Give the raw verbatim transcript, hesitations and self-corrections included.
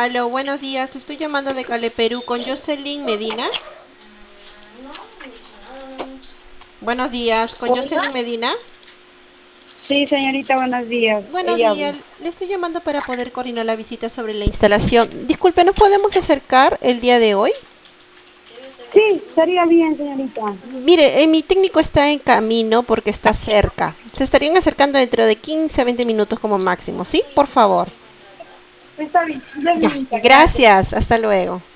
Aló, buenos días. Estoy llamando de Cale, Perú con Jocelyn Medina. Buenos días, con Hola. Jocelyn Medina. Sí, señorita, buenos días. Buenos Ella habla. días. Le estoy llamando para poder coordinar la visita sobre la instalación. Disculpe, ¿nos podemos acercar el día de hoy? Sí, estaría bien, señorita. Mire, eh, mi técnico está en camino porque está cerca. Se estarían acercando dentro de quince a veinte minutos como máximo, ¿sí? Por favor. Está bien, ya, Ya, señorita, gracias. gracias. Hasta luego.